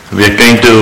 We're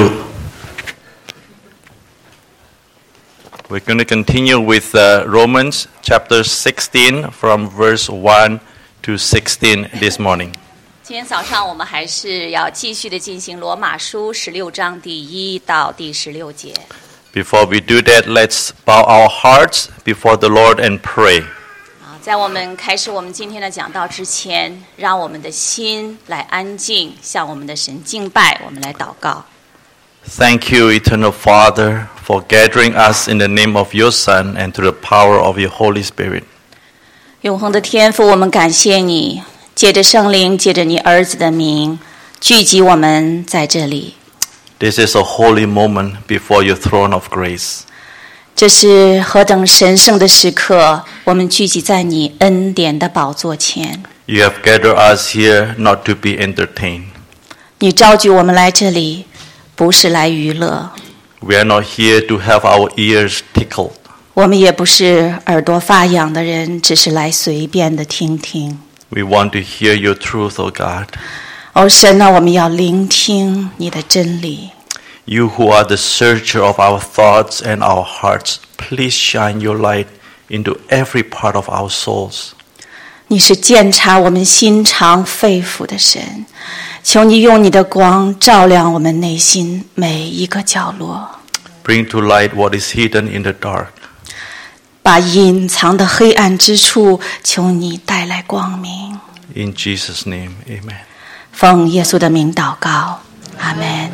going to continue with Romans chapter 16 from verse 1 to 16 this morning. 今天早上我们还是要继续的进行罗马书16章第1到第16节。 Before we do that, let's bow our hearts before the Lord and pray. 在我们开始我们今天的讲道之前，让我们的心来安静，向我们的神敬拜，我们来祷告。 Thank you, Eternal Father, for gathering us in the name of your Son and to the power of your Holy Spirit. 永恒的天父，我们感谢你，借着圣灵，借着你儿子的名，聚集我们在这里。 This is a holy moment before your throne of grace. 这是何等神圣的时刻，我们聚集在你恩典的宝座前。 You have gathered us here not to be entertained. 你召集我们来这里，不是来娱乐。 We are not here to have our ears tickled. 我们也不是耳朵发痒的人，只是来随便的听听。 We want to hear your truth, O God. 哦，神啊，我们要聆听你的真理。 You who are the searcher of our thoughts and our hearts, please shine your light into every part of our souls. 你是鉴察我们心肠肺腑的神，求你用你的光照亮我们内心每一个角落。 Bring to light what is hidden in the dark. 把隐藏的黑暗之处，求你带来光明。 In Jesus' name, amen. 奉耶稣的名祷告，阿们。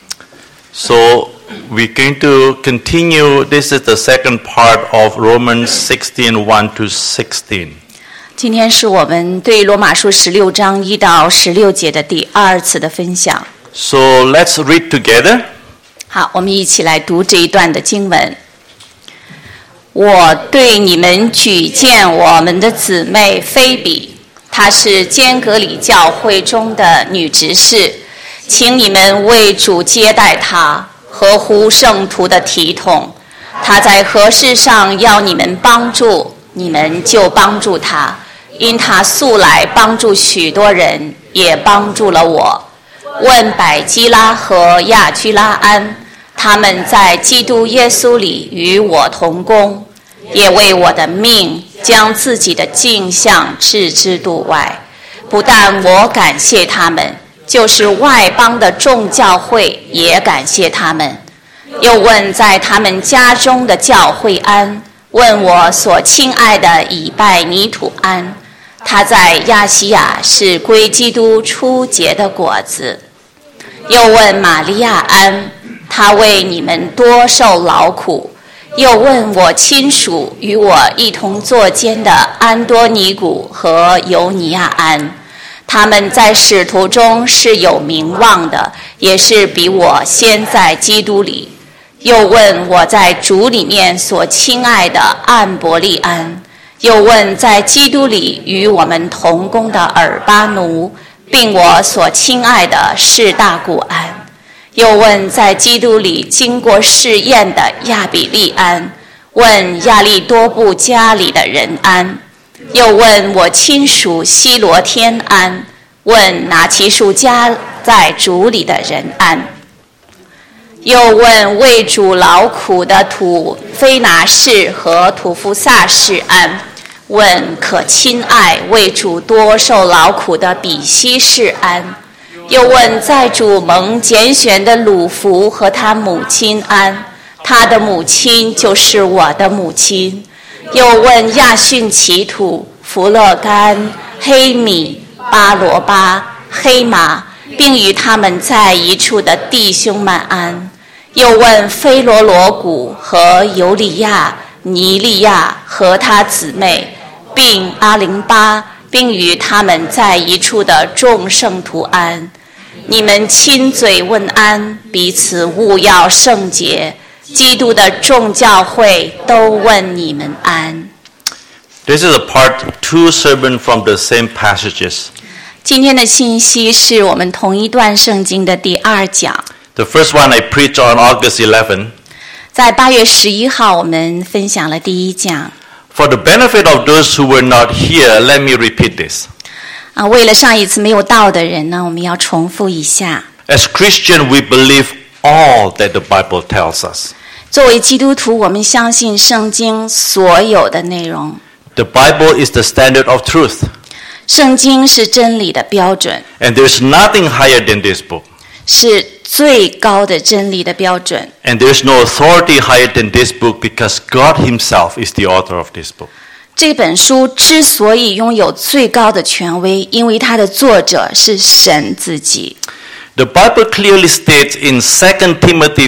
So we're going to continue. This is the second part of Romans 16, 1 to 16. 今天是我们对罗马书16章1到16节的第二次的分享。 So let's read together. 好，我们一起来读这一段的经文。我对你们举荐我们的姊妹菲比，她是坚革里教会中的女执事，请你们为主接待她，合乎圣徒的体统。她在何事上要你们帮助，你们就帮助她，因她素来帮助许多人，也帮助了我。问百基拉和亚居拉安，他们在基督耶稣里与我同工，也为我的命将自己的镜像置之度外。不但我感谢他们，就是外邦的众教会也感谢他们。又问在他们家中的教会安，问我所亲爱的以拜尼土安，他在亚细亚是归基督初结的果子。又问玛利亚安，他为你们多受劳苦。又问我亲属与我一同作监的安多尼古和尤尼亚安，他们在使徒中是有名望的，也是比我先在基督里。又问我在主里面所亲爱的安伯利安，又问在基督里与我们同工的尔巴奴，并我所亲爱的士大古安。又问在基督里经过试验的亚比利安，问亚利多布家里的人安。又问我亲属西罗天安，问拿其数家在主里的人安。又问为主劳苦的土非拿士和土夫萨士安，问可亲爱为主多受劳苦的比西士安。又问在主蒙拣选的鲁孚和他母亲安，他的母亲就是我的母亲。又问亚逊其土、弗勒干、黑米、巴罗巴、黑马，并与他们在一处的弟兄们安。又问菲罗罗古和尤利亚、尼利亚和他姊妹，并阿灵巴，并与他们在一处的众圣徒安。你们亲嘴问安，彼此务要圣洁。基督的众教会都问你们安。 This is a part 2 sermon from the same passages. 今天的信息是我们同一段圣经的第二讲。 The first one I preached on August 11. 在8月11号，我们分享了第一讲。 For the benefit of those who were not here, let me repeat this. 为了上一次没有到的人呢，我们要重复一下。 As Christians, we believe all that the Bible tells us. 作为基督徒，我们相信圣经所有的内容。 The Bible is the standard of truth. 圣经是真理的标准， And there's nothing higher than this book. 是最高的真理的标准。 And there's no authority higher than this book because God himself is the author of this book. 这本书之所以拥有最高的权威，因为它的作者是神自己。 The Bible clearly states in 2 Timothy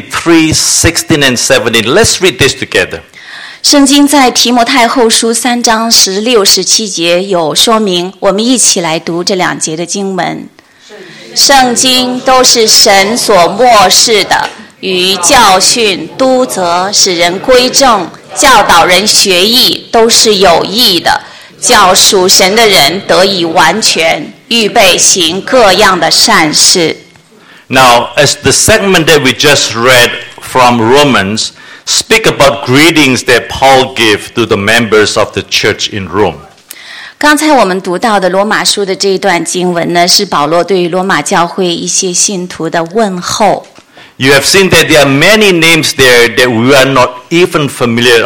3:16 and 17. Let's read this together. 圣经在提摩太后书3章16、17节有说明，我们一起来读这2节的经文。圣经都是神所默示的，于教训、督责、使人归正、教导人学义，都是有益的，叫属神的人得以完全，预备行各样的善事。 Now, as the segment that we just read from Romans speak about greetings that Paul gave to the members of the church in Rome. 刚才我们读到的罗马书的这一段经文呢，是保罗对于罗马教会一些信徒的问候。 You have seen that there are many names there that we are not even familiar at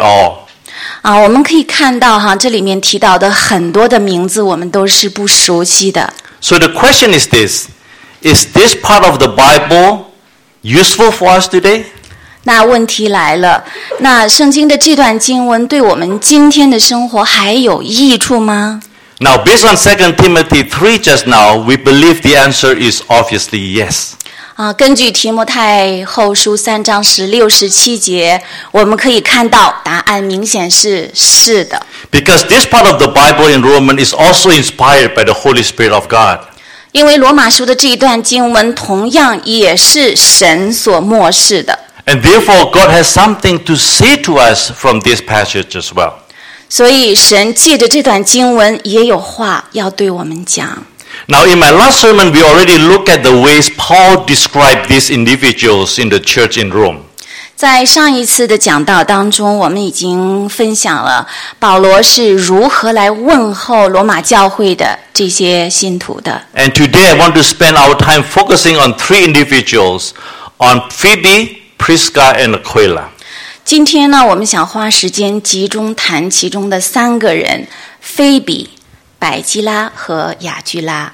all. 我们可以看到这里面提到的很多的名字，我们都是不熟悉的。 So the question is this: is this part of the Bible useful for us today? 那问题来了，那圣经的这段经文对我们今天的生活还有益处吗？ Now, based on 2 Timothy 3 just now, we believe the answer is obviously yes. 根据提摩太后书3章16、17节，我们可以看到答案明显是是的。 Because this part of the Bible in Romans is also inspired by the Holy Spirit of God. 因为罗马书的这一段经文同样也是神所默示的。 And therefore, God has something to say to us from this passage as well. 所以神借着这段经文也有话要对我们讲。 Now, in my last sermon, we already looked at the ways Paul described these individuals in the church in Rome. 在上一次的讲道当中，我们已经分享了保罗是如何来问候罗马教会的这些信徒的。 And today, I want to spend our time focusing on 3 individuals, on Phoebe, Prisca, and Aquila. 今天呢，我们想花时间集中谈其中的3个人：菲比、百基拉和雅居拉。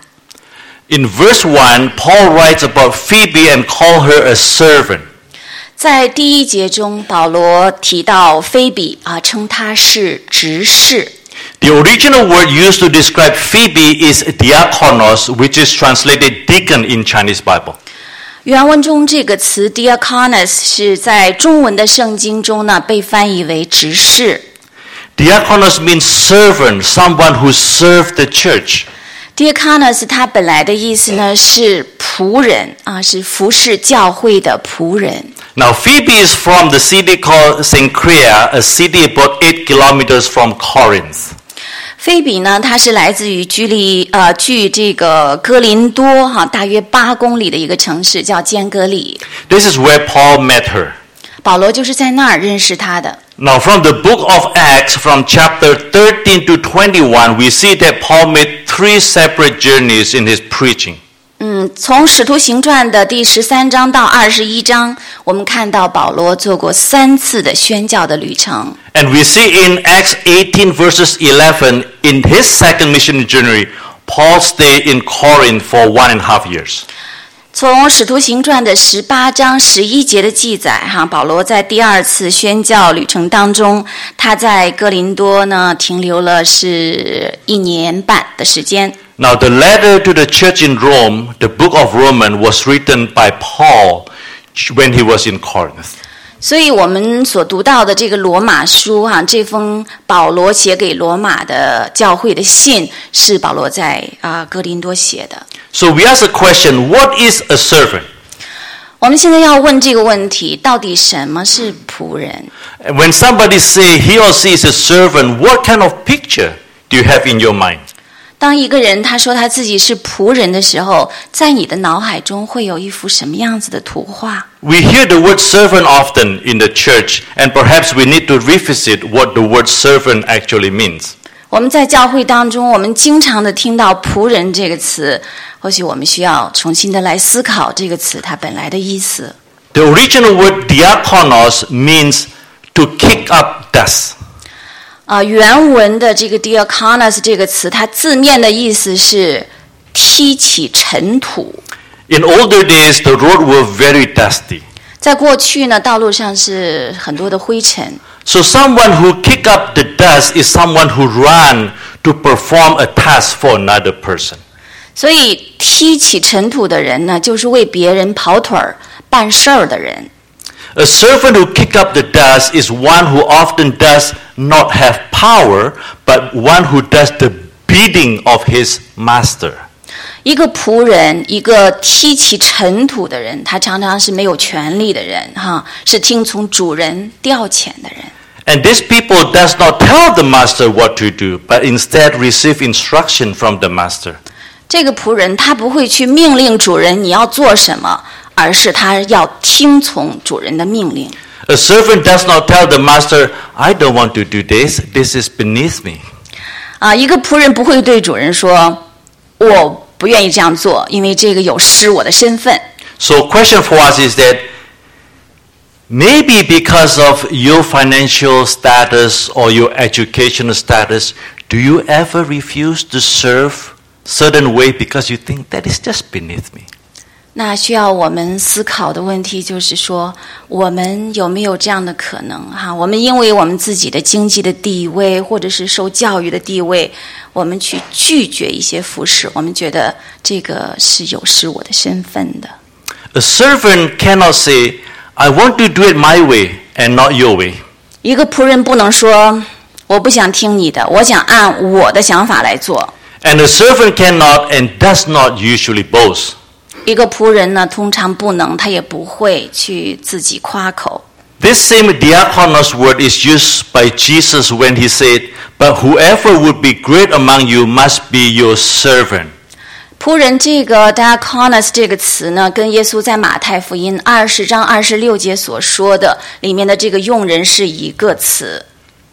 In verse 1, Paul writes about Phoebe and call her a servant. 在第1节中，保罗提到菲比称她是执事。 The original word used to describe Phoebe is diakonos, which is translated deacon in Chinese Bible. 原文中这个词 diakonos 是在中文的圣经中呢被翻译为执事。 Diakonos means servant, someone who served the church. diakonos 它本来的意思呢是仆人是服侍教会的仆人。 Now, Phoebe is from the city called Cenchrea, a city about 8 kilometers from Corinth. 菲比呢，她是来自于距这个哥林多大约8公里的一个城市，叫坚革里。 This is where Paul met her. 保罗就是在那儿认识她的。 Now, from the book of Acts, from chapter 13 to 21, we see that Paul made 3 separate journeys in his preaching. 从使徒行传的第13章到21章，我们看到保罗做过3次的宣教的旅程。 And we see in Acts 18 verses 11, in his second missionary journey, Paul stayed in Corinth for 1.5 years. 从使徒行传的18章11节的记载保罗在第2次宣教旅程当中，他在哥林多呢停留了是1年半的时间。 Now, the letter to the church in Rome, the book of Romans, was written by Paul when he was in Corinth. 所以我们所读到的这个罗马书这封保罗写给罗马的教会的信，是保罗在哥林多写的。 So we ask the question, what is a servant? 我们现在要问这个问题，到底什么是仆人？ When somebody say he or she is a servant, what kind of picture do you have in your mind? 当一个人他说他自己是仆人的时候，在你的脑海中会有一幅什么样子的图画？ We hear the word servant often in the church, and perhaps we need to revisit what the word servant actually means. 我们在教会当中，我们经常的听到仆人这个词，或许我们需要重新的来思考这个词它本来的意思。 The original word diakonos means to kick up dust. 原文的这个 diakonos 这个词，它字面的意思是踢起尘土。 In older days, the road were very dusty. 在过去呢，道路上是很多的灰尘。 So someone who kick up the dust is someone who ran to perform a task for another person. 所以踢起尘土的人呢，就是为别人跑腿儿办事儿的人。 A servant who kick up the dust is one who often does not have power, but one who does the bidding of his master. 一个仆人，一个踢起尘土的人，他常常是没有权利的人，是听从主人调遣的人。 And these people does not tell the master what to do, but instead receive instruction from the master. 这个仆人他不会去命令主人你要做什么，而是他要听从主人的命令。 A servant does not tell the master, I don't want to do this, this is beneath me. 一个仆人不会对主人说，我不愿意这样做，因为这个有失我的身份。 So question for us is that maybe because of your financial status or your educational status, do you ever refuse to serve certain way because you think that is just beneath me? 那需要我们思考的问题就是说，我们有没有这样的可能我们因为我们自己的经济的地位，或者是受教育的地位，我们去拒绝一些服事，我们觉得这个是有失我的身份的。 A servant cannot say, I want to do it my way and not your way. 一个仆人不能说，我不想听你的，我想按我的想法来做。 And a servant cannot and does not usually boast. 一个仆人呢，通常不能，他也不会去自己夸口。 This same diakonos word is used by Jesus when he said, But whoever would be great among you must be your servant. 仆人这个 diakonos 这个词呢，跟耶稣在马太福音20章26节所说的里面的这个用人是一个词。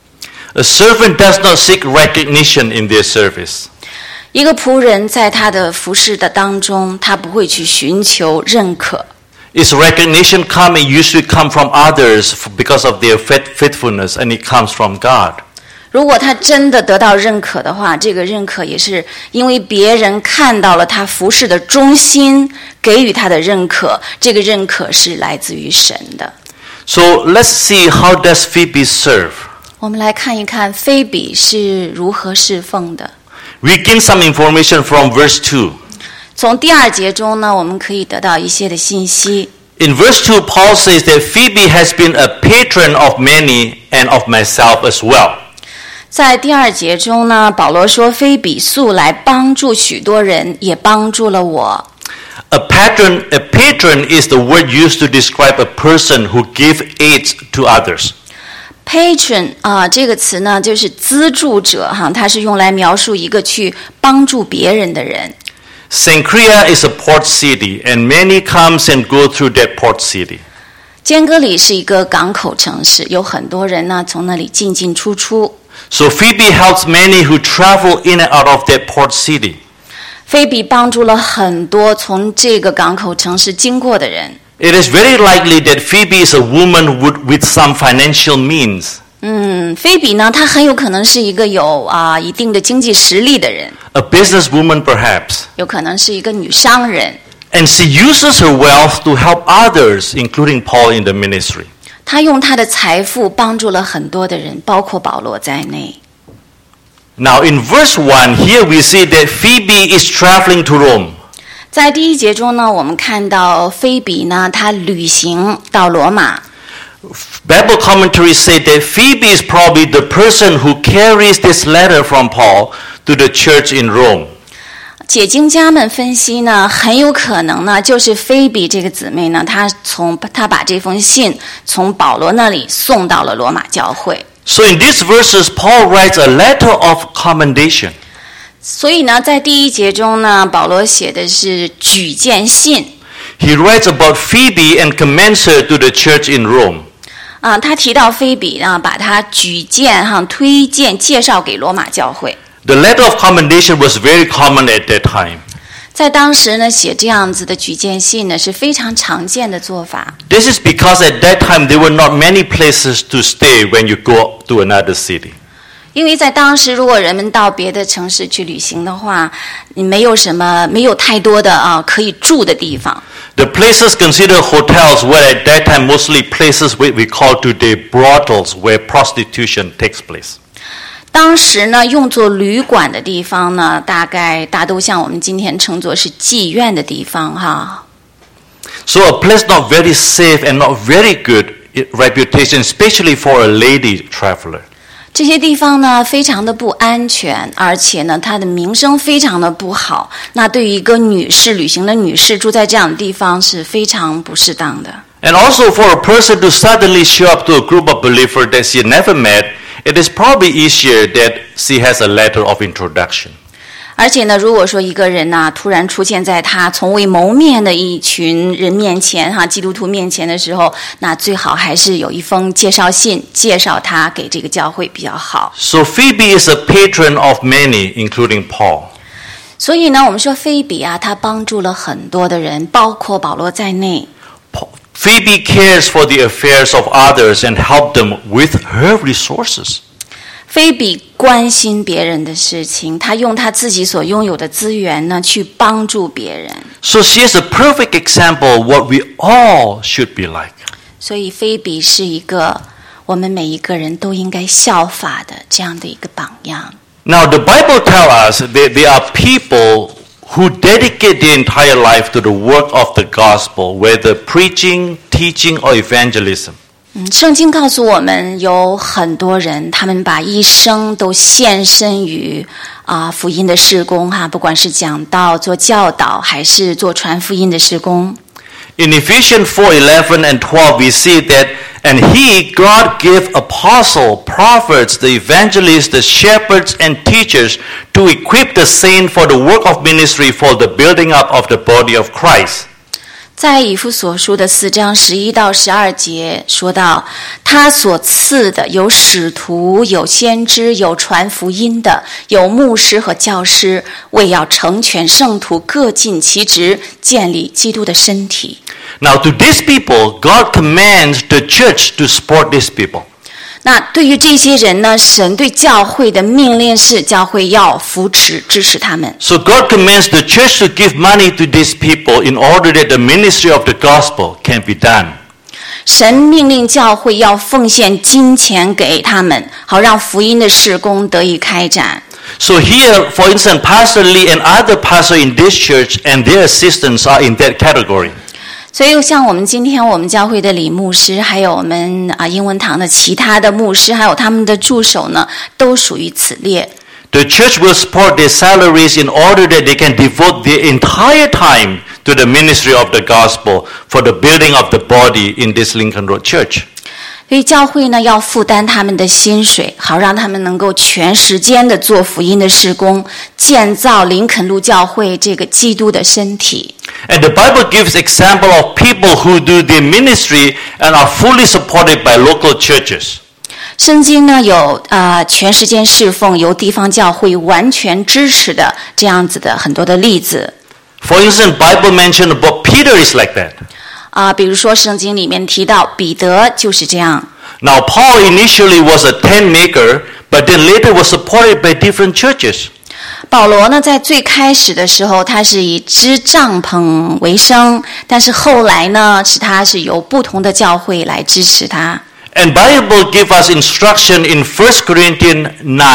A servant does not seek recognition in their service. 一个仆人在他的服事的当中，他不会去寻求认可。 Its recognition usually come from others because of their faithfulness, and it comes from God. 如果他真的得到认可的话，这个认可也是因为别人看到了他服事的忠心，给予他的认可，这个认可是来自于神的。 So let's see how does Phoebe serve. 我们来看一看菲比是如何侍奉的。 We gain some information from verse 2. 从第2节中呢，我们可以得到一些的信息。 In verse 2, Paul says that Phoebe has been a patron of many and of myself as well. 在第2节中呢，保罗说菲比素来帮助许多人，也帮助了我。 A patron is the word used to describe a person who gives aid to others. Patron 这个词呢，就是资助者它是用来描述一个去帮助别人的人。 Cenchrea is a port city, and many comes and go through that port city. 坚哥里是一个港口城市，有很多人呢从那里进进出出。 So Phoebe helps many who travel in and out of that port city. 菲比帮助了很多从这个港口城市经过的人。 It is very likely that Phoebe is a woman with some financial means. 菲比呢，她很有可能是一个有一定的经济实力的人。 A businesswoman perhaps. 有可能是一个女商人。 And she uses her wealth to help others, including Paul in the ministry. 她用她的财富帮助了很多的人，包括保罗在内。 Now in verse 1, here we see that Phoebe is traveling to Rome. 在第1节中呢，我们看到菲比呢，她旅行到罗马。 Bible commentaries say that Phoebe is probably the person who carries this letter from Paul to the church in Rome. 解经家们分析呢，很有可能呢，就是菲比这个姊妹呢，她把这封信从保罗那里送到了罗马教会。 So in these verses, Paul writes a letter of commendation. 所以呢，在第1节中呢，保罗写的是举荐信。 He writes about Phoebe and commends her to the church in Rome. 他提到菲比把他举荐推荐介绍给罗马教会。 The letter of commendation was very common at that time. 在当时呢，写这样子的举荐信呢是非常常见的做法。 This is because at that time there were not many places to stay when you go to another city. 因为在当时，如果人们到别的城市去旅行的话，没有太多的可以住的地方。 The places considered hotels were at that time mostly places we call today brothels, where prostitution takes place. 当时呢，用作旅馆的地方呢，大都像我们今天称作是妓院的地方哈。 So a place not very safe and not very good reputation, especially for a lady traveler. 这些地方呢，非常的不安全，而且呢，它的名声非常的不好。那对于一个旅行的女士住在这样的地方是非常不适当的。 And also for a person to suddenly show up to a group of believers that she never met, it is probably easier that she has a letter of introduction. 而且呢，如果说一个人突然出现在他从未谋面的一群人面前基督徒面前的时候，那最好还是有一封介绍信介绍他给这个教会比较好。 So Phoebe is a patron of many, including Paul. 所以呢，我们说菲比他帮助了很多的人，包括保罗在内。 Phoebe cares for the affairs of others and help them with her resources. 菲比关心别人的事情，他用他自己所拥有的资源呢，去帮助别人。 So she is a perfect example of what we all should be like. 所以菲比是一个我们每一个人都应该效法的这样的一个榜样。 Now the Bible tells us that there are people who dedicate their entire life to the work of the gospel, whether preaching, teaching, or evangelism. 圣经告诉我们，有很多人，他们把一生都献身于福音的事工不管是讲道、做教导，还是做传福音的事工。 In Ephesians 4:11 and 12, we see that, and He, God, gave apostles, prophets, the evangelists, the shepherds, and teachers to equip the saints for the work of ministry for the building up of the body of Christ. 在以弗所书的4章11到12节说到，他所赐的有使徒，有先知，有传福音的，有牧师和教师，为要成全圣徒，各尽其职，建立基督的身体。 Now to these people, God commands the church to support these people. 那对于这些人呢，神对教会的命令是，教会要扶持支持他们。 So God commands the church to give money to these people in order that the ministry of the gospel can be done. 神命令教会要奉献金钱给他们，好让福音的事工得以开展。 So here, for instance, Pastor Lee and other pastors in this church and their assistants are in that category. 所以像我们今天我们教会的李牧师，还有我们英文堂的其他的牧师，还有他们的助手呢，都属于此列。 The church will support their salaries in order that they can devote their entire time to the ministry of the gospel for the building of the body in this Lincoln Road Church. 所以教会呢要负担他们的薪水，好让他们能够全时间的做福音的事工，建造林肯路教会这个基督的身体。 And the Bible gives example of people who do their ministry and are fully supported by local churches. 圣经呢有全时间侍奉，由地方教会完全支持的这样子的很多的例子。 For instance, Bible mentioned about Peter is like that. 比如说圣经里面提到彼得就是这样。 Now Paul initially was a tent maker, but then later was supported by different churches. 保罗呢在最开始的时候他是以织帐篷为生，但是后来呢他是由不同的教会来支持他。 And Bible give us instruction in 1 Corinthians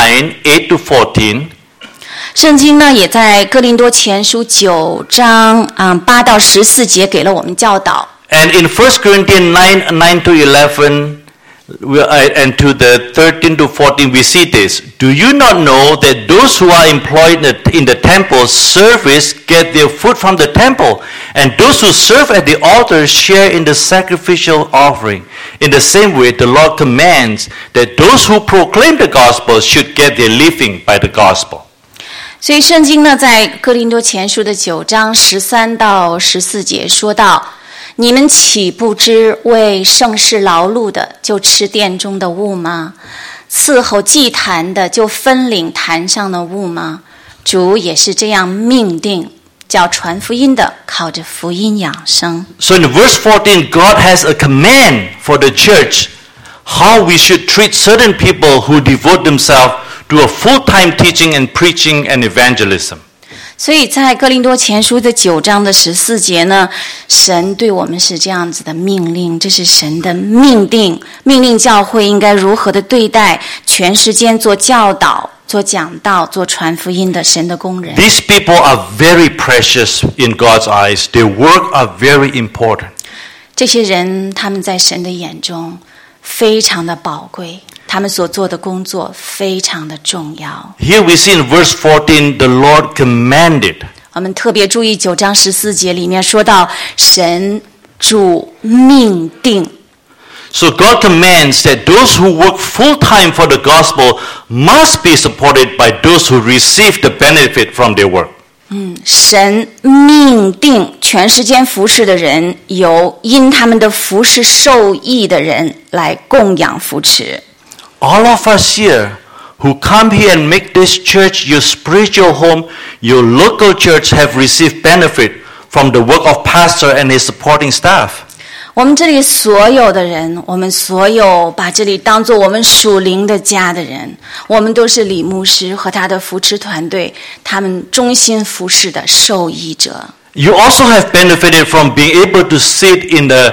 9:8-14. 圣经呢也在哥林多前书9章8到14节给了我们教导。 And in 1 Corinthians 9:9-11 and to the 13-14 we see this. Do you not know that those who are employed in the temple service get their food from the temple, and those who serve at the altar share in the sacrificial offering? In the same way, the Lord commands that those who proclaim the gospel should get their living by the gospel. 所以圣经呢在哥林多前书的9章13到14节说到， 你们岂不知为圣事劳碌的，就吃殿中的物吗？伺候祭坛的，就分领坛上的物吗？主也是这样命定，叫传福音的靠着福音养生。 So in verse 14, God has a command for the church how we should treat certain people who devote themselves to a full-time teaching and preaching and evangelism. 所以在哥林多前书的9章的14节呢，神对我们是这样子的命令，这是神的命定，命令教会应该如何的对待全时间做教导、做讲道、做传福音的神的工人。 These people are very precious in God's eyes. Their work are very important. 这些人他们在神的眼中非常的宝贵，他们所做的工作非常的重要。 Here we see in verse 14, the Lord commanded. 我们特别注意9章14节里面说到神主命定。 So God commands that those who work full-time for the gospel must be supported by those who receive the benefit from their work. 神命定全时间服侍的人由因他们的服侍受益的人来供养扶持。 All of us here who come here and make this church your spiritual home, your local church have received benefit from the work of pastor and his supporting staff. 我们这里所有的人，我们所有把这里当作我们属灵的家的人，我们都是李牧师和他的扶持团队，他们忠心服侍的受益者。 You also have benefited from being able to sit in the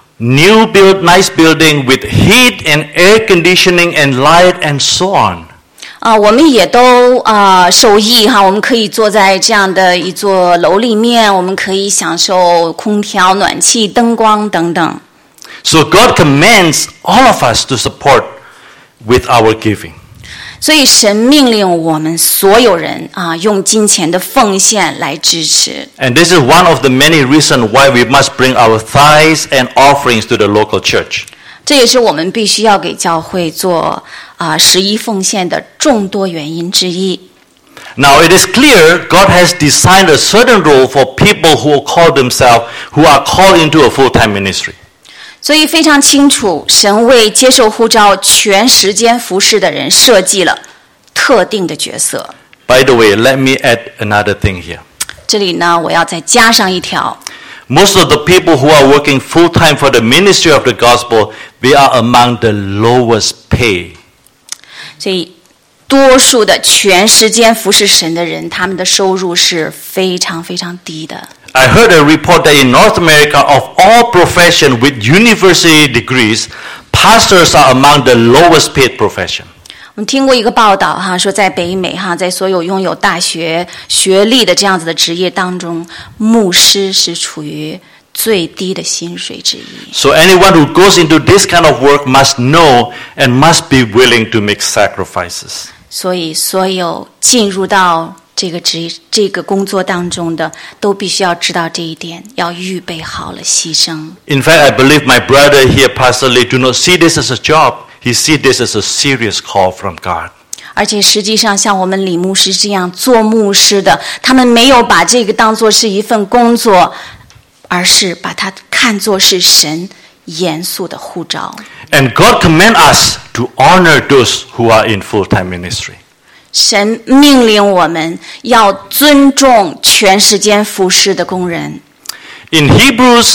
new nice building with heat and air conditioning and light and so on. 我们也都受益哈，我们可以坐在这样的一座楼里面，我们可以享受空调、暖气、灯光等等。 So God commands all of us to support with our giving. 所以神命令我们所有人用金钱的奉献来支持。 And this is one of the many reasons why we must bring our tithes and offerings to the local church. 这也是我们必须要给教会做11奉献的众多原因之一。 Now it is clear God has designed a certain role for people who call themselves, who are called into a full-time ministry. 所以非常清楚，神为接受呼召全时间服侍的人设计了特定的角色。 By the way, let me add another thing here. 这里呢，我要再加上一条。 Most of the people who are working full-time for the ministry of the gospel, they are among the lowest pay. 所以多数的全时间服侍神的人，他们的收入是非常非常低的。 I heard a report that in North America, of all professions with university degrees, pastors are among the lowest paid profession. 我们听过一个报道说在北美在所有拥有大学学历的这样子的职业当中，牧师是处于最低的薪水之一。 So anyone who goes into this kind of work must know and must be willing to make sacrifices. 所以所有进入到这个工作当中的，都必须要知道这一点，要预备好了牺牲。 In fact, I believe my brother here, Pastor Lee, do not see this as a job. He sees this as a serious call from God. 而且实际上像我们李牧师这样做牧师的，他们没有把这个当作是一份工作，而是把它看作是神严肃的呼召。 And God commands us to honor those who are in full-time ministry. 神命令我们要尊重全时间服侍的工人。 In Hebrews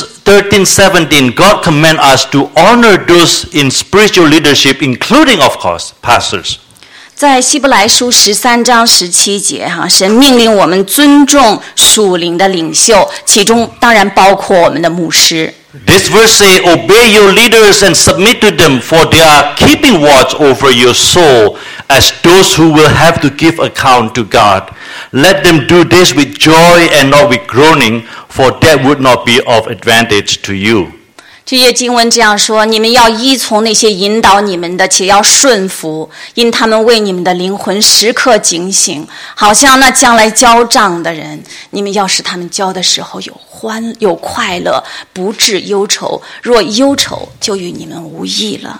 13:17, God commands us to honor those in spiritual leadership, including, of course, pastors. 在希伯来书13章17节神命令我们尊重属灵的领袖，其中当然包括我们的牧师。 This verse says, obey your leaders and submit to them, for they are keeping watch over your soul as those who will have to give account to God. Let them do this with joy and not with groaning, for that would not be of advantage to you. 这些经文这样说：你们要依从那些引导你们的，且要顺服，因他们为你们的灵魂时刻警醒，好像那将来交账的人。你们要使他们交的时候有快乐，不致忧愁。若忧愁，就与你们无益了。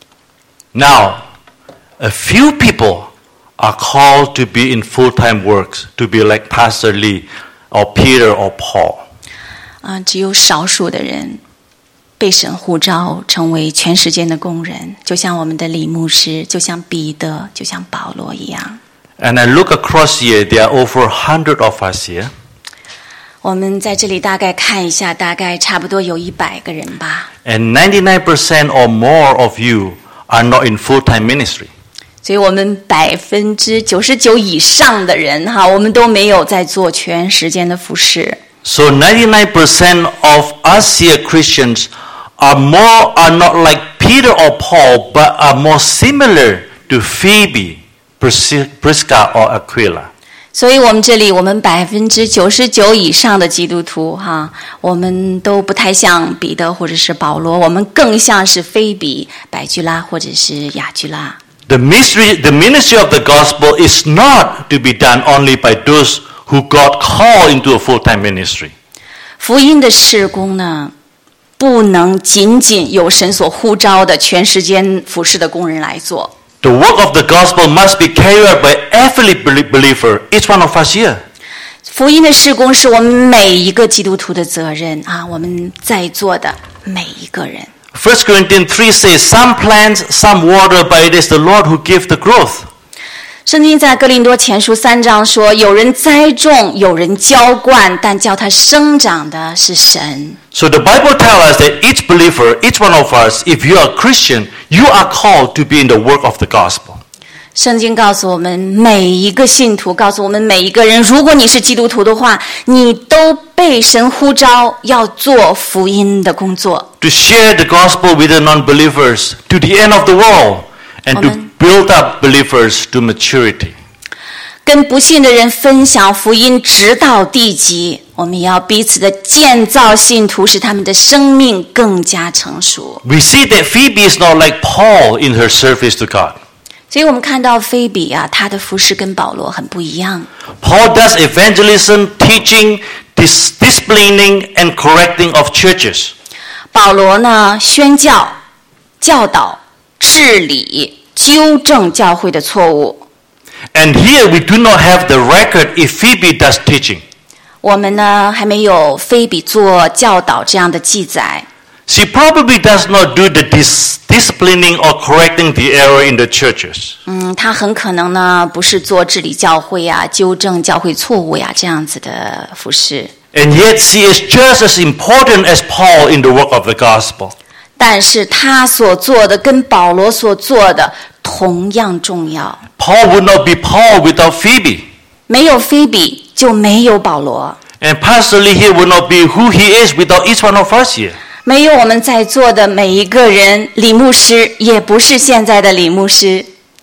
Now, a few people are called to be in full-time works, to be like Pastor Lee or Peter or Paul. 只有少数的人被神呼召成为全时间的工人，就像我们的李牧师，就像彼得，就像保罗一样。 And I look across here, there are over 100 of us here. 我们在这里大概看一下，大概差不多有100个人吧。 And 99% or more of you are not in full-time ministry. 所以我们99%以上的人哈，我们都没有在做全时间的服事。 So 99% of us here Christians are not like Peter or Paul, but are more similar to Phoebe, Prisca or Aquila. 所以我们这里，我们99%以上的基督徒哈，我们都不太像彼得或者是保罗，我们更像是菲比、百居拉或者是雅居拉。 The ministry of the gospel is not to be done only by those who got called into a full-time ministry. 福音的事工呢，不能仅仅由神所呼召的全时间服事的工人来做。 The work of the gospel must be carried out by every believer, each one of us here. 福音的事工是我们每一个基督徒的责任啊，我们在座的每一个人。 1 Corinthians 3 says, some plants, some water, but it is the Lord who gives the growth. 圣经在哥林多前书3章说，有人栽种，有人浇灌，但叫它生长的是神。 So the Bible tells us that each believer, each one of us, if you are a Christian, you are called to be in the work of the gospel. 圣经告诉我们每一个信徒，告诉我们每一个人，如果你是基督徒的话，你都被神呼召要做福音的工作。 To share the gospel with the non-believers to the end of the world and to build up believers to maturity. 跟不信的人分享福音直到地极，我们也要彼此的建造信徒，使他们的生命更加成熟。 We see that Phoebe is not like Paul in her service to God. 所以我们看到菲比啊，他的服事跟保罗很不一样。 Paul does evangelism, teaching, disciplining, and correcting of churches. 保罗呢，宣教、教导、治理、纠正教会的错误。 And here we do not have the record if Phoebe does teaching. 我们呢，还没有菲比做教导这样的记载。 She probably does not do the disciplining or correcting the error in the churches. 他很可能呢，不是做治理教会啊、纠正教会错误呀这样子的服事。 And yet she is just as important as Paul in the work of the gospel. 但是他所做的跟保罗所做的同样重要。 Paul would not be Paul without Phoebe. 没有菲比就没有保罗。 And Pastor Lee here would not be who he is without each one of us here. 没有我们在座的每一个人，李牧师也不是现在的李牧师。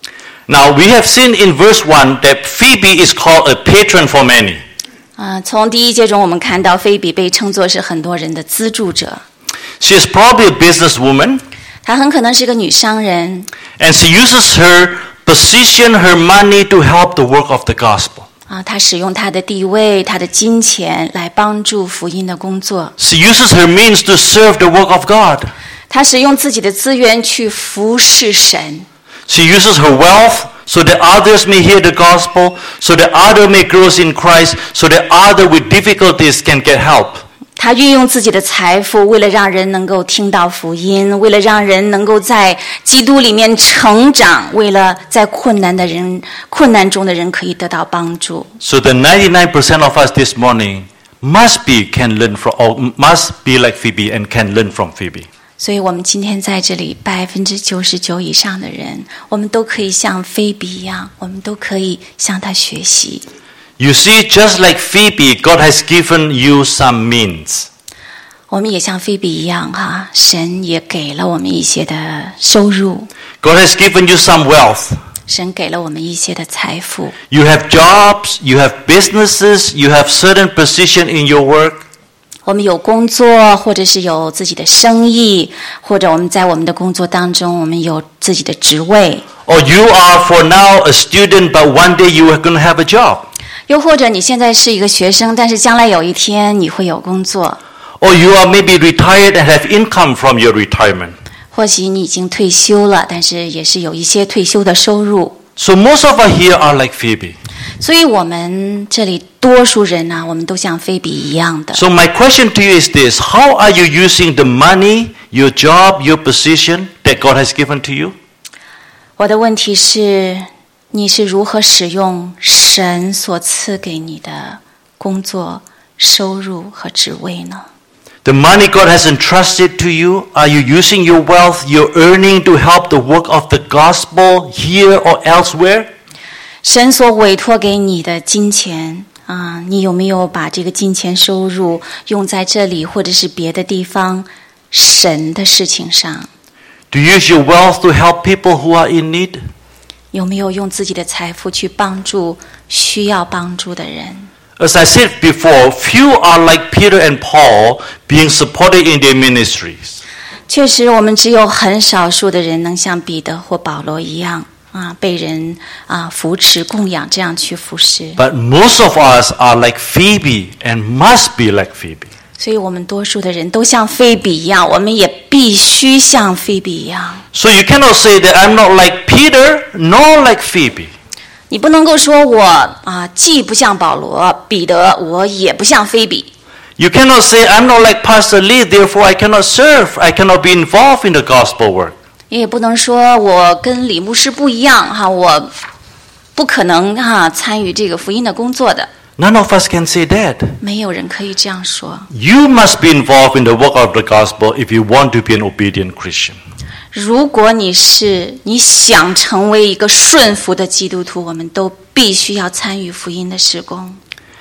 Now we have seen in verse 1 that Phoebe is called a patron for many. 从第1节中我们看到菲比被称作是很多人的资助者。 She is probably a businesswoman. 她很可能是个女商人。 And she uses her position, her money to help the work of the gospel. 她使用她的地位、她的金钱来帮助福音的工作。 She uses her means to serve the work of God. 她使用自己的资源去服侍神。 She uses her wealth so that others may hear the gospel, so that others may grow in Christ, so that others with difficulties can get help. 她运用自己的财富，为了让人能够听到福音，为了让人能够在基督里面成长，为了在困难中的人可以得到帮助。 So the 99% of us this morning must be like Phoebe and can learn from Phoebe. 所以我们今天在这里99%以上的人，我们都可以像菲比一样，我们都可以向他学习。 You see, just like Phoebe, God has given you some means. 我们也像菲比一样哈，神也给了我们一些的收入。 God has given you some wealth. 神给了我们一些的财富。 You have jobs, you have businesses, you have certain position in your work. 我们有工作，或者是有自己的生意，或者我们在我们的工作当中，我们有自己的职位。 Or you are for now a student, but one day you are going to have a job. 又或者你现在是一个学生，但是将来有一天你会有工作。 Or you are maybe retired and have income from your retirement. 或许你已经退休了，但是也是有一些退休的收入。 So most of us here are like Phoebe. 所以我们这里多数人呢，我们都像菲比一样的。 So my question to you is this: How are you using the money, your job, your position that God has given to you? 我的问题是，你是如何使用神所赐给你的工作、收入和职位呢？ The money God has entrusted to you, are you using your wealth, your earning to help the work of the gospel here or elsewhere? 神所委托给你的金钱你有没有把这个金钱收入用在这里或者是别的地方神的事情上？ Do you use your wealth to help people who are in need? 有没有用自己的财富去帮助需要帮助的人？ As I said before, few are like Peter and Paul being supported in their ministries. 确实，我们只有很少数的人能像彼得或保罗一样被人扶持供养，这样去服侍。 But most of us are like Phoebe and must be like Phoebe. 所以我们多数的人都像菲比一样，我们也必须像菲比一样。 So you cannot say that I'm not like Peter nor like Phoebe. 你不能够说我既不像保罗、彼得，我也不像菲比。 You cannot say I'm not like Pastor Lee, therefore I cannot serve, I cannot be involved in the gospel work. 你也不能说我跟李牧师不一样我不可能参与这个福音的工作的。 None of us can say that. 没有人可以这样说。 You must be involved in the work of the gospel if you want to be an obedient Christian. 如果你想成为一个顺服的基督徒，我们都必须要参与福音的事工。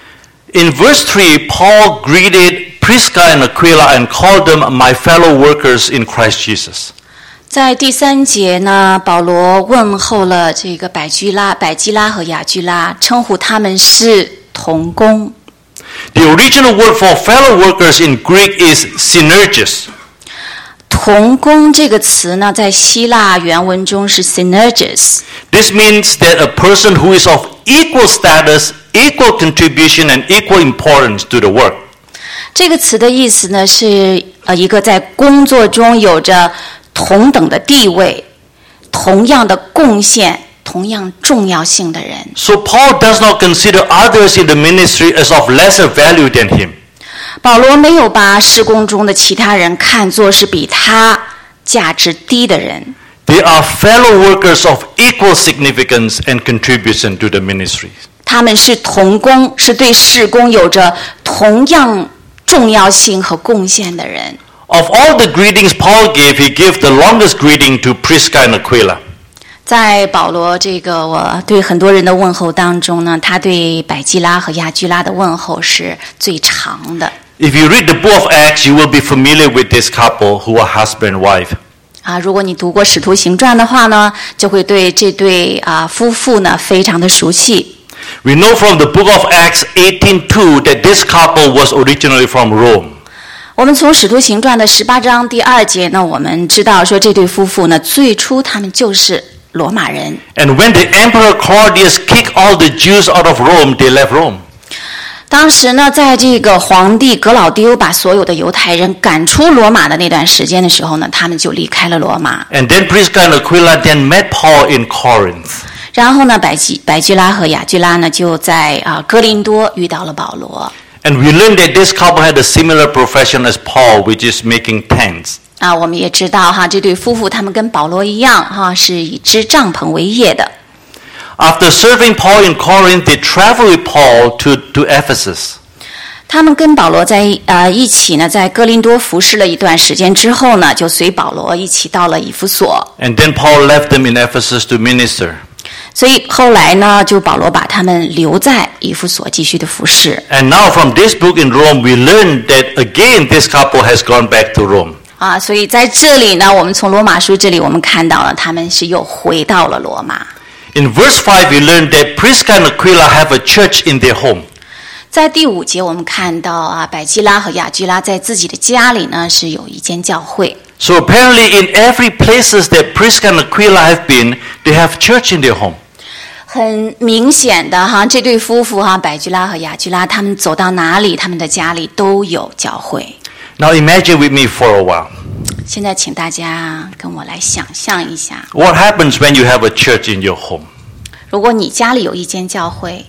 In verse 3, Paul greeted Prisca and Aquila and called them my fellow workers in Christ Jesus. 在第3节呢，保罗问候了这个百基拉和雅居拉，称呼他们是同工。 The original word for fellow workers in Greek is synergis. 同工这个词呢，在希腊原文中是 synergis。 This means that a person who is of equal status, equal contribution, and equal importance to the work. 这个词的意思呢，是一个在工作中有着同等的地位、同样的贡献、同样重要性的人。 So Paul does not consider others in the ministry as of lesser value than him. 保罗没有把事工中的其他人看作是比他价值低的人。 They are fellow workers of equal significance and contribution to the ministry. 他们是同工，是对事工有着同样重要性和贡献的人。 Of all the greetings Paul gave, he gave the longest greeting to Prisca and Aquila. 在保罗我对很多人的问候当中呢，他对百基拉和雅居拉的问候是最长的。 If you read the book of Acts, you will be familiar with this couple who are husband and wife. 如果你读过《使徒行传》的话呢，就会对这对夫妇呢非常的熟悉。 We know from the book of Acts 18:2 that this couple was originally from Rome. 我们从《使徒行传》的18章第2节呢，我们知道说这对夫妇呢，最初他们就是罗马人。 And when the Emperor Claudius kicked all the Jews out of Rome, they left Rome. 当时呢，在这个皇帝格老丢把所有的犹太人赶出罗马的那段时间的时候呢，他们就离开了罗马。 And then Prisca and Aquila then met Paul in Corinth. 然后呢，百基拉和雅居拉呢，就在哥林多遇到了保罗。 And we learned that this couple had a similar profession as Paul, which is making tents. 我们也知道这对夫妇他们跟保罗一样是以织帐篷为业的。 After serving Paul in Corinth, they traveled with Paul to Ephesus. 他们跟保罗在一起呢，在哥林多服侍了一段时间之后呢，就随保罗一起到了以弗所。 And then Paul left them in Ephesus to minister. 所以后来呢，就保罗把他们留在以弗所继续的服侍。 And now from this book in Rome, we learn that again this couple has gone back to Rome. 所以在这里呢，我们从罗马书这里我们看到了他们是又回到了罗马。 In verse 5, we learn that Prisca and Aquila have a church in their home. 在第5节我们看到百基拉和雅居拉在自己的家里呢是有一间教会。 So apparently in every places that Prisca and Aquila have been, they have church in their home. 很明显的这对夫妇百基拉和雅居拉，他们走到哪里，他们的家里都有教会。 Now imagine with me for a while. 现在请大家跟我来想象一下， What happens when you have a church in your home? 如果你家里有一间教会，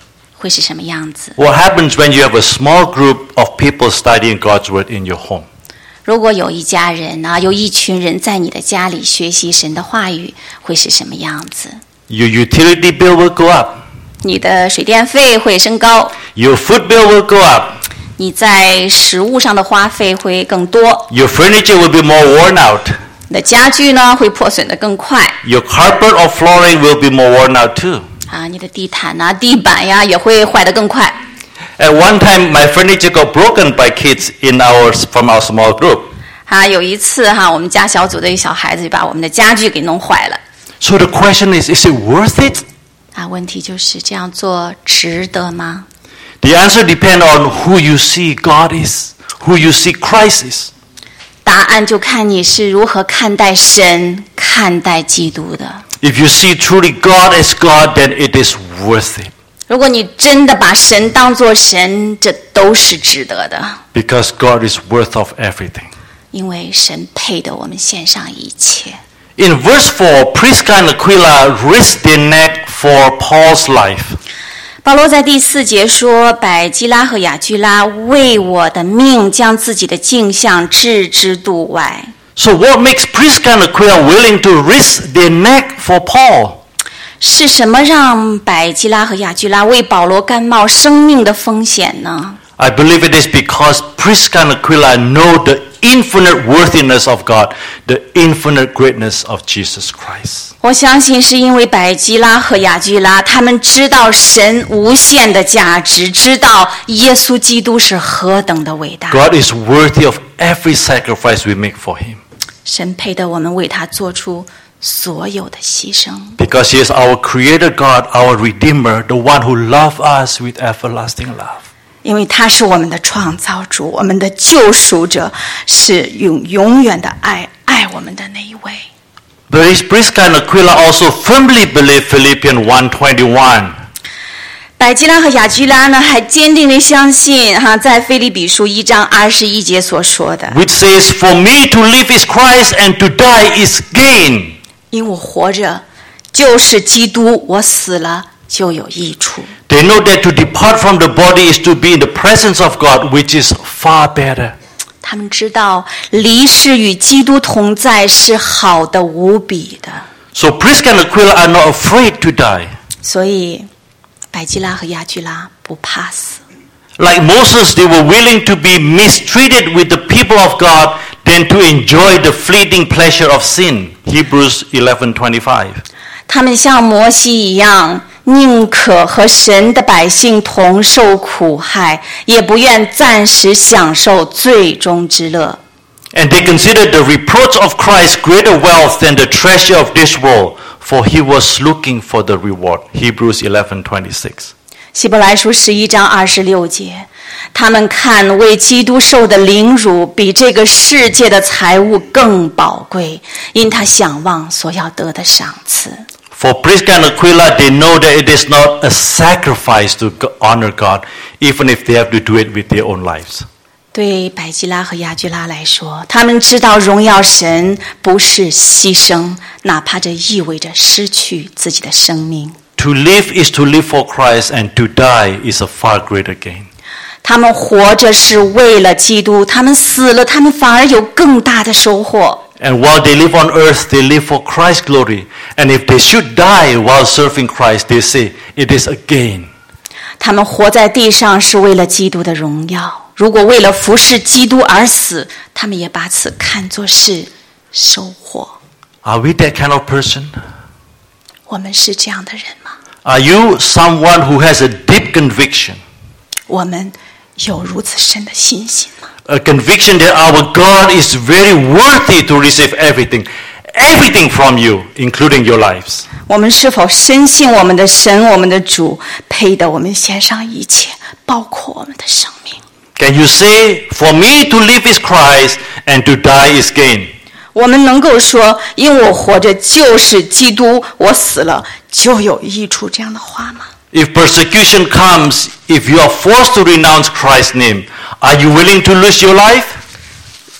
会是什么样子？ What happens when you have a small group of people studying God's Word in your home? 如果有一家人啊，有一群人在你的家里学习神的话语，会是什么样子？ Your utility bill will go up. 你的水电费会升高， Your food bill will go up. 你在食物上的花费会更多， Your furniture will be more worn out. 你的家具呢会破损得更快 Your carpet or flooring will be more worn out too. 啊，你的地毯啊、地板呀也会坏得更快。 At one time, my furniture got broken by kids from our small group. 啊，有一次哈，我们家小组的一小孩子就把我们的家具给弄坏了。 So the question is it worth it? 啊，问题就是这样做值得吗？ The answer depends on who you see God is, who you see Christ is. 答案就看你是如何看待神、看待基督的。 If you see truly God as God, then it is worth it. 如果你真的把神当作神，这都是值得的， Because God is worth of everything. 因为神配得我们献上一切。 In verse 4, Prisca and Aquila risked their neck for Paul's life. 保罗在第4节说：“百基拉和雅居拉为我的命，将自己的镜像置之度外。” So what makes Prisca and Aquila willing to risk their neck for Paul? 是什么让百基拉和雅居拉为保罗甘冒生命的风险呢？ I believe it is because Prisca and Aquila know the infinite worthiness of God, the infinite greatness of Jesus Christ. 我相信是因为百基拉和雅居拉，他们知道神无限的价值，知道耶稣基督是何等的伟大。 God is worthy of every sacrifice we make for Him. 神配得我们为他做出所有的牺牲， Because He is our Creator God, our Redeemer, the one who loves us with everlasting love. 因为他是我们的创造主，我们的救赎者，是用永远的爱我们的那一位。 But Prisca and Aquila also firmly believe Philippians 1:21. 百基拉和雅居拉呢，还坚定地相信在腓立比书1章21节所说的， Which says, For me to live is Christ and to die is gain. 因我活着就是基督，我死了就有益处。 They know that to depart from the body is to be in the presence of God, which is far better. 他们知道离世与基督同在是好的无比的， So Prisca and Aquila are not afraid to die. 所以百基拉和雅居拉不怕死。 Like Moses, they were willing to be mistreated with the people of God than to enjoy the fleeting pleasure of sin. Hebrews 11:25. 他们像摩西一样，宁可和神的百姓同受苦害，也不愿暂时享受罪中之乐。 And they considered the reproach of Christ greater wealth than the treasure of this world, for he was looking for the reward. Hebrews 11:26. 希伯来书11章26节，他们看为基督受的凌辱比这个世界的财物更宝贵，因他想望所要得的赏赐。 For Prisca and Aquila, they know that it is not a sacrifice to honor God, even if they have to do it with their own lives. 对百基拉和雅居拉来说，他们知道荣耀神不是牺牲，哪怕这意味着失去自己的生命。 To live is to live for Christ, and to die is a far greater gain. 他们活着是为了基督，他们死了，他们反而有更大的收获。 And while they live on earth, they live for Christ's glory. And if they should die while serving Christ, they say it is a gain. 他们活在地上是为了基督的荣耀，如果为了服侍基督而死，他们也把此看作是收获。 Are we that kind of person? 我们是这样的人吗？ Are you someone who has a deep conviction? 我们有如此深的信心吗？ A conviction that our God is very worthy to receive everything from you, including your lives. 我们是否深信我们的神、我们的主配得我们献上一切，包括我们的生命？ Can you say, For me to live is Christ and to die is gain? 我们能够说，因我活着就是基督，我死了就有益处这样的话吗？ If persecution comes, if you are forced to renounce Christ's name, are you willing to lose your life?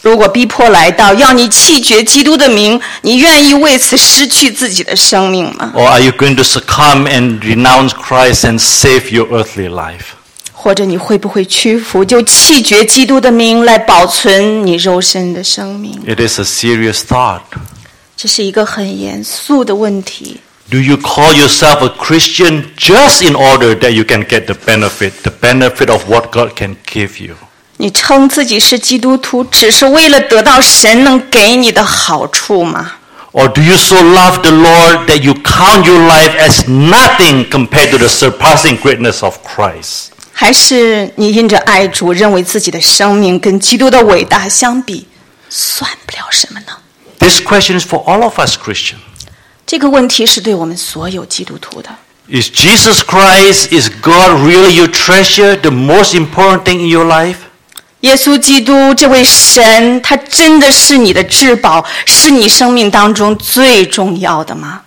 如果逼迫来到，要你弃绝基督的名，你愿意为此失去自己的生命吗？ Or are you going to succumb and renounce Christ and save your earthly life? 或者你会不会屈服，就弃绝基督的名来保存你肉身的生命？ It is a serious thought. 这是一个很严肃的问题。 Do you call yourself a Christian just in order that you can get the benefit of what God can give you? 你称自己是基督徒，只是为了得到神能给你的好处吗？ Or do you so love the Lord that you count your life as nothing compared to the surpassing greatness of Christ? 还是你因着爱主，认为自己的生命跟基督的伟大相比，算不了什么呢？ This question is for all of us Christians. 这个问题是对我们所有基督徒的。 Is Jesus Christ, is God really your treasure, the most important thing in your life? 耶稣基督这位神，他真的是你的至宝，是你生命当中最重要的吗？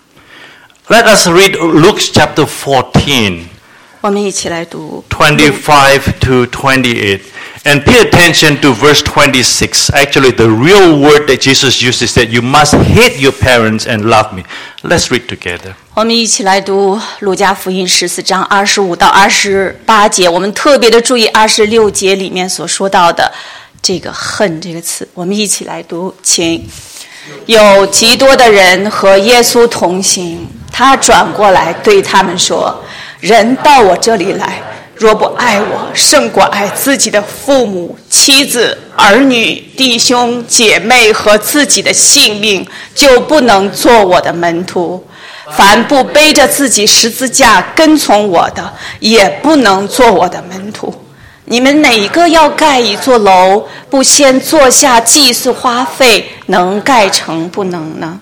Let us read Luke chapter 14, 我们一起来读 25 to 28. And pay attention to verse 26. Actually, the real word that Jesus uses is that you must hate your parents and love me. Let's read together. 我们一起来读路加福音14章25到28节，我们特别的注意26节里面所说到的这个恨这个词，我们一起来读，请。有极多的人和耶稣同行，他转过来对他们说，人到我这里来，若不爱我胜过爱自己的父母、妻子、儿女、弟兄、姐妹和自己的性命，就不能做我的门徒。凡不背着自己十字架跟从我的，也不能做我的门徒。你们哪一个要盖一座楼，不先坐下计算花费，能盖成不能呢？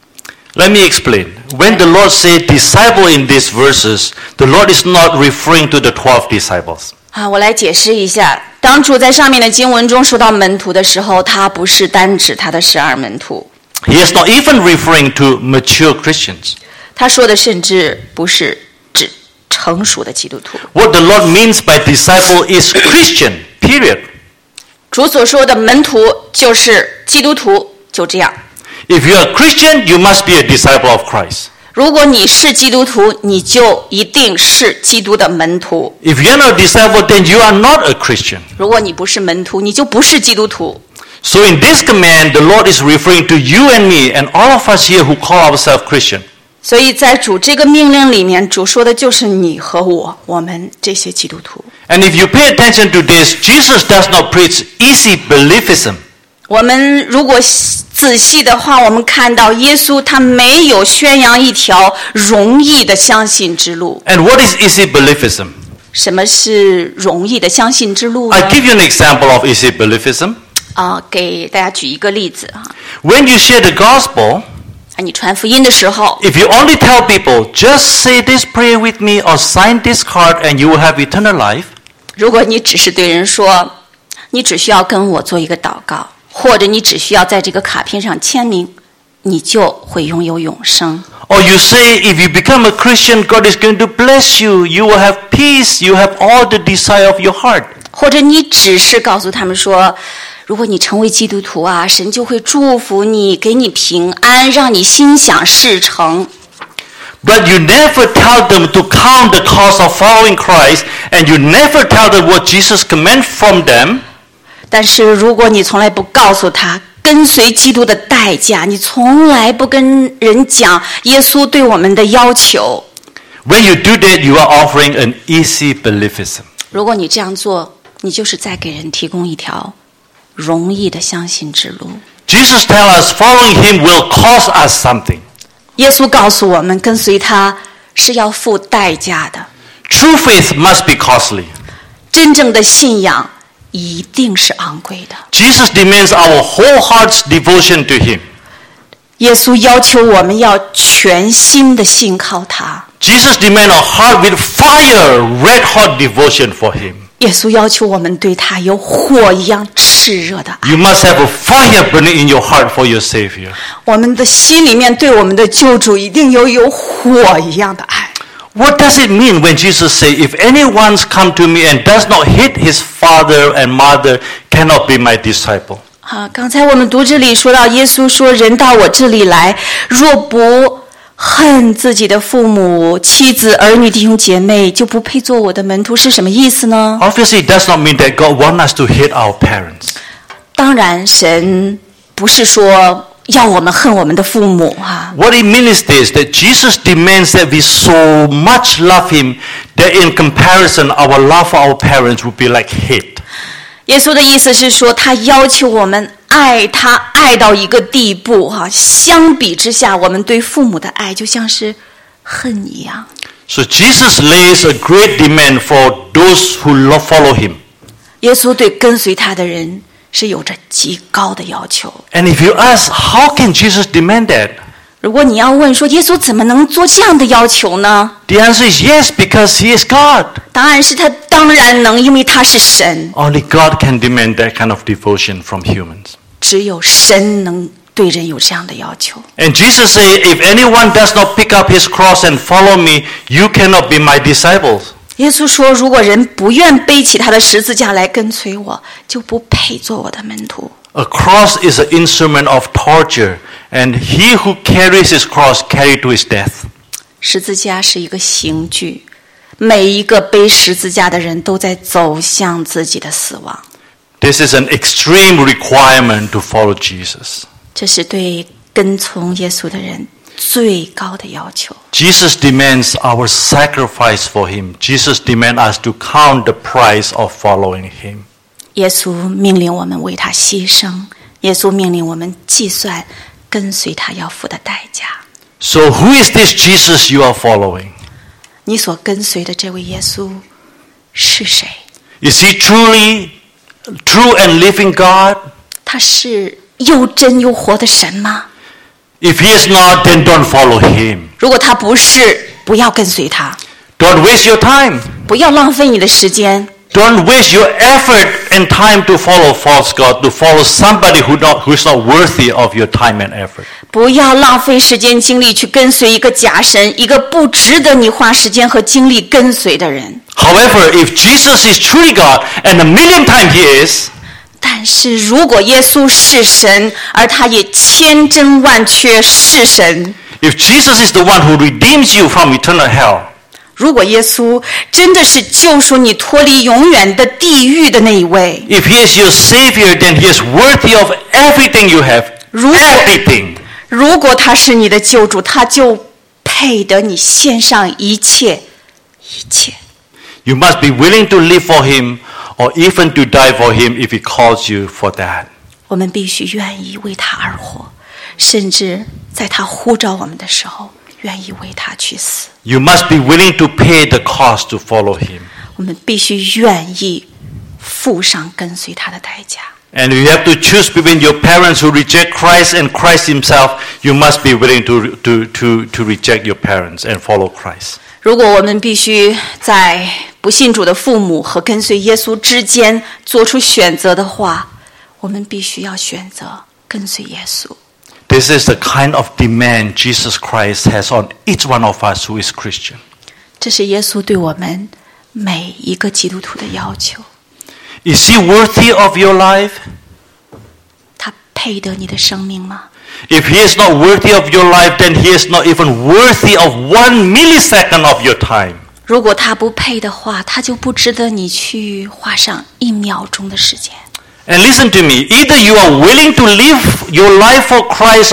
Let me explain. When the Lord said disciple in these verses, the Lord is not referring to the 12 disciples. 我来解释一下，当主在上面的经文中说到门徒的时候，他不是单指他的12门徒， He is not even referring to mature Christians. 他说的甚至不是指成熟的基督徒。 What the Lord means by disciple is Christian, period. 主所说的门徒就是基督徒，就这样。 If you are a Christian, you must be a disciple of Christ. 如果你是基督徒，你就一定是基督的门徒。 If you are not a disciple, then you are not a Christian. 如果你不是门徒，你就不是基督徒。 So in this command, the Lord is referring to you and me and all of us here who call ourselves Christian. 所以在主这个命令里面，主说的就是你和我，我们这些基督徒。 And if you pay attention to this, Jesus does not preach easy beliefism. 我们如果仔细的话，我们看到耶稣他没有宣扬一条容易的相信之路。 And what is easy beliefism? 什么是容易的相信之路呢？ I'll give you an example of easy beliefism. 给大家举一个例子啊。 When you share the gospel, 你传福音的时候， if you only tell people, just say this prayer with me or sign this card and you will have eternal life. 如果你只是对人说，你只需要跟我做一个祷告，或者你只需要在这个卡片上签名，你就会拥有永生。 Or you say, if you become a Christian, God is going to bless you. You will have peace. You have all the desire of your heart. 或者你只是告诉他们说，如果你成为基督徒啊，神就会祝福你，给你平安，让你心想事成。 But you never tell them to count the cost of following Christ, and you never tell them what Jesus commands from them. 但是如果你从来不告诉他跟随基督的代价，你从来不跟人讲耶稣对我们的要求， When you do that, you are offering an easy beliefism. 如果你这样做，你就是在给人提供一条容易的相信之路。 Jesus tells us following him will cost us something. 耶稣告诉我们，跟随他是要付代价的。 True faith must be costly. 真正的信仰一定是昂贵的。 Jesus demands our whole heart's devotion to him. 耶稣要求我们要全心的信靠他。 Jesus demands a heart with fire, red hot devotion for him. 耶稣要求我们对他有火一样炽热的爱。 You must have a fire burning in your heart for your Savior. 我们的心里面对我们的救主一定有火一样的爱。 What does it mean when Jesus says, if anyone comes to me and does not hate his father and mother, cannot be my disciple? 刚才我们读这里说到，耶稣说：“人到我这里来，若不恨自己的父母、妻子、儿女、弟兄姐妹，就不配做我的门徒。”是什么意思呢？ Obviously, it does not mean that God wants us to hate our parents. 当然，神不是说要我们恨我们的父母 What it means is this, that Jesus demands that we so much love Him that in comparison, our love for our parents would be like hate. 耶稣的意思是说，他要求我们爱他，爱到一个地步相比之下，我们对父母的爱就像是恨一样。 So Jesus lays a great demand for those who follow Him. 耶稣对跟随他的人是有着极高的要求。 And if you ask, how can Jesus demand that? 如果你要问说，耶稣怎么能做这样的要求呢？ The answer is yes, because He is God. 答案是他当然能，因为他是神。 Only God can demand that kind of devotion from humans. 只有神能对人有这样的要求。 And Jesus said, if anyone does not pick up his cross and follow me, you cannot be my disciples. 耶稣说，如果人不愿背起他的十字架来跟随我，就不配做我的门徒。 A cross is an instrument of torture, and he who carries his cross carries to his death. 十字架是一个刑具，每一个背十字架的人都在走向自己的死亡。 This is an extreme requirement to follow Jesus. 这是对跟从耶稣的人最高的要求。 Jesus demands our sacrifice for him. Jesus demands us to count the price of following him. 耶稣命令我们为他牺牲，耶稣命令我们计算跟随他要付的代价。 So who is this Jesus you are following? 你所跟随的这位耶稣是谁？ Is he truly true and living God? 他是又真又活的神吗？ If he is not, then don't follow him. 如果他不是，不要跟随他， Don't waste your time. 不要浪费你的时间， Don't waste your effort and time to follow false God, to follow somebody who is not worthy of your time and effort. 不要浪费时间精力去跟随一个假神，一个不值得你花时间和精力跟随的人。 However, if Jesus is truly God, and a million times he is, 但是如果耶稣是神，而他也千真万确是神， if Jesus is the one who redeems you from eternal hell, 如果耶稣真的是救赎你脱离永远的地狱的那一位， if he is your Savior, then he is worthy of everything you have. Everything. 如果他是你的救主，他就配得你献上一切，一切。 You must be willing to live for him or even to die for him if he calls you for that. 我们必须愿意为他而活，甚至在他呼召我们的时候，愿意为他去死。 You must be willing to pay the cost to follow him. 我们必须愿意付上跟随他的代价。 And you have to choose between your parents who reject Christ and Christ himself. You must be willing to reject your parents and follow Christ. 如果我们必须在不信主的父母和跟随耶稣之间做出选择的话，我们必须要选择跟随耶稣。 This is the kind of demand Jesus Christ has on each one of us who is Christian. 这是耶稣对我们每一个基督徒的要求。 Is he worthy of your life? 他配得你的生命吗？ If he is not worthy of your life, then he is not even worthy of 1 millisecond of your time. 如果他不配的话，他就不值得你去花上1秒钟的时间。 And listen to me, either you are willing to live your life for Christ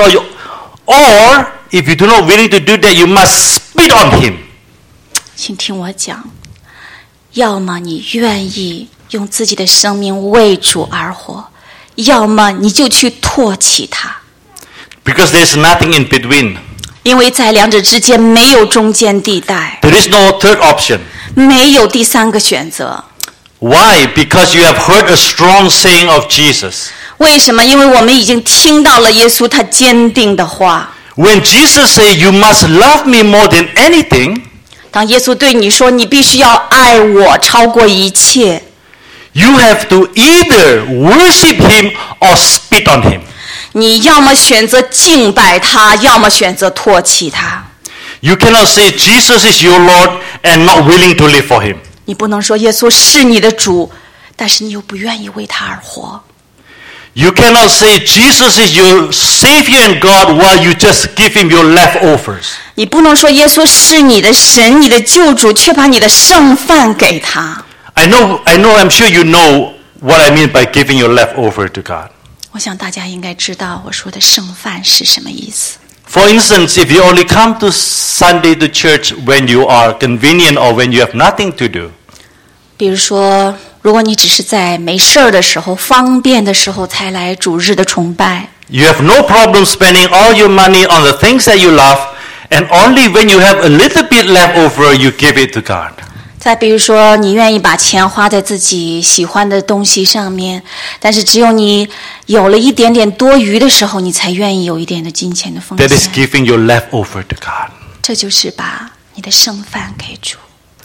or if you do not willing to do that, you must spit on him. 请听我讲，要么你愿意用自己的生命为主而活，要么你就去唾弃他。 Because there is nothing in between. 因为在两者之间没有中间地带， There is no third option. 没有第三个选择。 Why? Because you have heard a strong saying of Jesus. 为什么？因为我们已经听到了耶稣他坚定的话。 When Jesus said, you must love me more than anything, 当耶稣对你说你必须要爱我超过一切， you have to either worship him or spit on him. 你要么选择敬拜他，要么选择唾弃他。 You cannot say Jesus is your Lord and not willing to live for him. 你不能说耶稣是你的主，但是你又不愿意为他而活。 You cannot say Jesus is your Savior and God while you just give him your leftovers. 你不能说耶稣是你的神、你的救主，却把你的剩饭给他。 I know, I'm sure you know what I mean by giving your leftover to God. 我想大家应该知道我说的剩饭是什么意思。 For instance, if you only come to Sunday to church when you are convenient or when you have nothing to do, 比如说，如果你只是在没事儿的时候、方便的时候才来主日的崇拜， you have no problem spending all your money on the things that you love, and only when you have a little bit left over, you give it to God. 再比如说，你愿意把钱花在自己喜欢的东西上面，但是只有你有了一点点多余的时候，你才愿意有一点的金钱的奉 That is 献。 giving your leftover to God. 这就是把你的剩饭给主。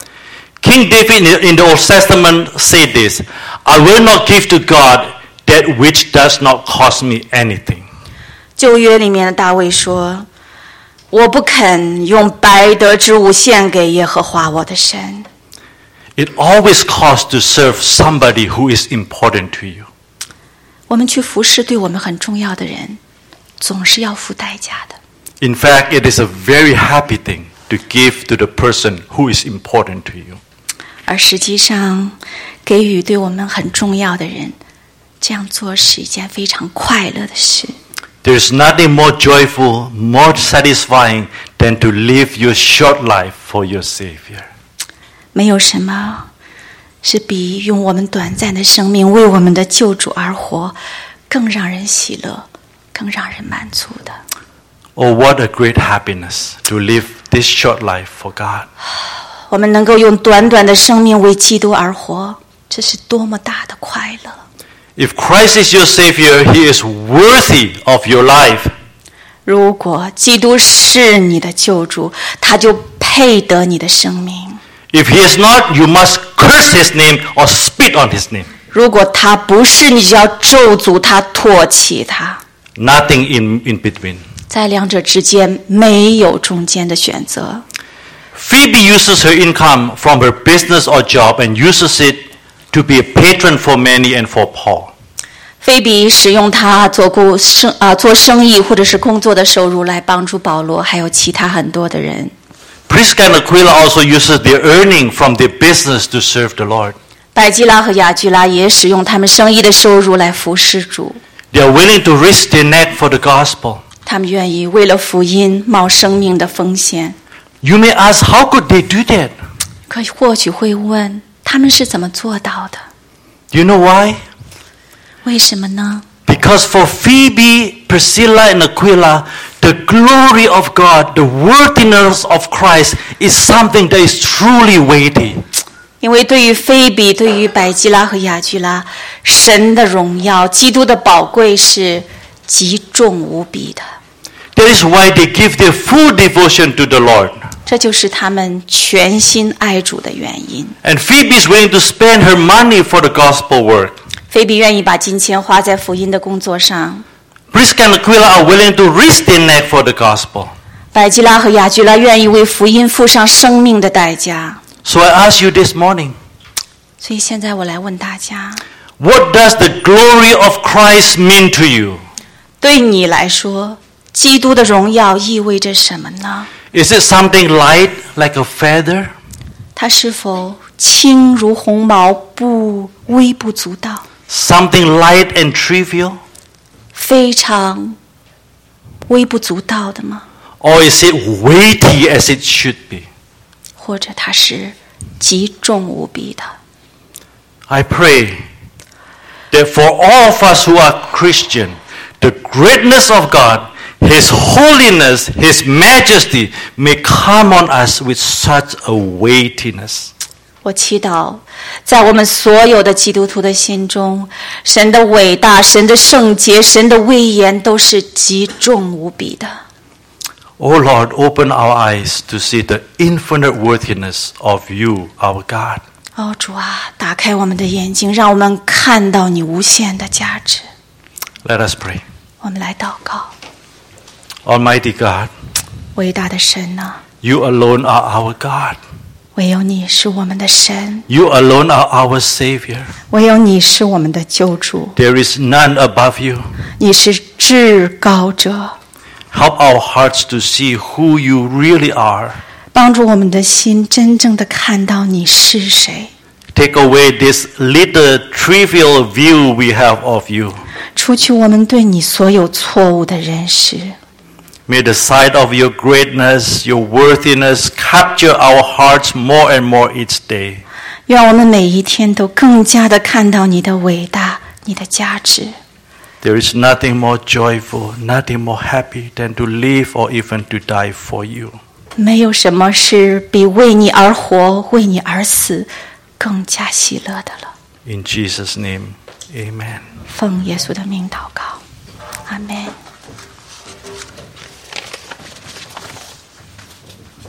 King David in the Old Testament said this, I will not give to God that which does not cost me anything. 旧约里面的大卫说：“我不肯用白得之物献给耶和华我的神。” It always costs to serve somebody who is important to you. 我们去服侍对我们很重要的人，总是要付代价的。 In fact, it is a very happy thing to give to the person who is important to you. 而实际上，给予对我们很重要的人，这样做是一件非常快乐的事。 There is nothing more joyful, more satisfying than to live your short life for your Savior. 没有什么是比用我们短暂的生命为我们的救主而活，更让人喜乐，更让人满足的。 Oh, what a great happiness to live this short life for God. 我们能够用短短的生命为基督而活，这是多么大的快乐！ If Christ is your Savior, He is worthy of your life. 如果基督是你的救主，他就配得你的生命。 If He is not, you must curse His name or spit on His name. 如果他不是，你就要咒诅他、唾弃他。 Nothing in between. 在两者之间没有中间的选择。 Phoebe uses her income from her business or job and uses it to be a patron for many and for Paul. 菲比使用他做生意或者是工作的收入来帮助保罗，还有其他很多的人。 Prisca and Aquila also uses their earning from their business to serve the Lord. 百基拉和雅居拉也使用他们生意的收入来服侍主。 They are willing to risk their neck for the gospel. 他们愿意为了福音冒生命的风险。 You may ask, how could they do that? 可或许会问，他们是怎么做到的？ Do you know why? 为什么呢？ Because for Phoebe, Priscilla, and Aquila, the glory of God, the worthiness of Christ is something that is truly weighty. 因为对于菲比、对于百基拉和雅居拉，神的荣耀、基督的宝贵是极重无比的。 That is why they give their full devotion to the Lord. 这就是他们全心爱主的原因。 And Phoebe is willing to spend her money for the gospel work. 菲比愿意把金钱花在福音的工作上。 Prisca and Aquila are willing to risk their neck for the gospel. 百基拉和雅居拉愿意为福音付上生命的代价。 So I ask you this morning, 所以现在我来问大家， what does the glory of Christ mean to you? 对你来说，基督的荣耀意味着什么呢？ Is it something light like a feather? 它是否轻如鸿毛，微不足道？ Something light and trivial? 非常微不足道的吗？ Or is it weighty as it should be? 或者它是极重无比的？ I pray that for all of us who are Christian, the greatness of God, His holiness, His majesty may come on us with such a weightiness. 我祈祷，在我们所有的基督徒的心中，神的伟大、神的圣洁、神的威严都是极重无比的。 Oh Lord, open our eyes to see the infinite worthiness of you, our God. 哦，主啊，打开我们的眼睛，让我们看到你无限的价值。 Let us pray. 我们来祷告， Almighty God, 伟大的神啊， you alone are our God. 唯有你是我们的神， You alone are our Savior. 唯有你是我们的救主， There is none above you. 你是至高者。 Help our hearts to see who you really are. 帮助我们的心真正的看到你是谁， Take away this little trivial view we have of you. 除去我们对你所有错误的认识。 May the sight of your greatness, your worthiness capture our hearts more and more each day. 愿我们每一天都更加的看到你的伟大，你的价值。 There is nothing more joyful, nothing more happy than to live or even to die for you. 没有什么是比为你而活、为你而死更加喜乐的了。 In Jesus' name, amen. 奉耶稣的名祷告，阿们。